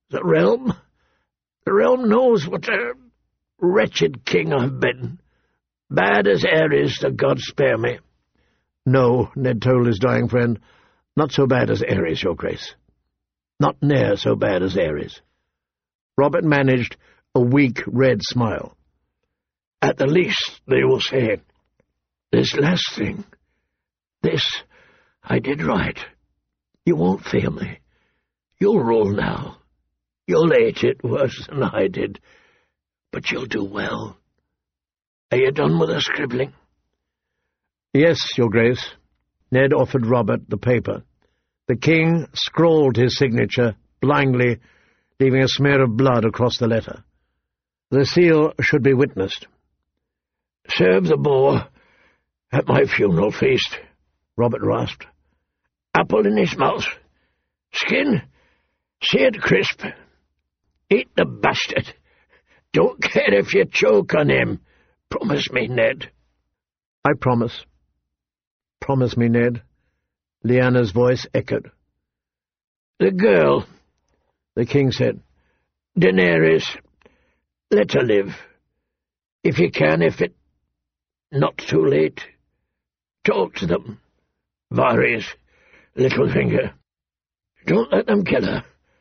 The realm knows what a wretched king I've been. Bad as Ares, the gods spare me. No, Ned told his dying friend, not so bad as Ares, your grace. Not near so bad as Ares. Robert managed a weak red smile. At the least, they will say, this last thing, this I did right. You won't fail me. You'll rule now. You'll hate it worse than I did, but you'll do well. Are you done with the scribbling? Yes, your grace. Ned offered Robert the paper. The king scrawled his signature blindly, leaving a smear of blood across the letter. The seal should be witnessed. Serve the boar at my funeral feast, Robert rasped. Apple in his mouth. Skin seared crisp. Eat the bastard. Don't care if you choke on him. Promise me, Ned. I promise. Promise me, Ned. Lyanna's voice echoed. The girl, the king said. Daenerys, let her live. If you can, if it not too late. Talk to them. Varys, Littlefinger. Don't let them kill her.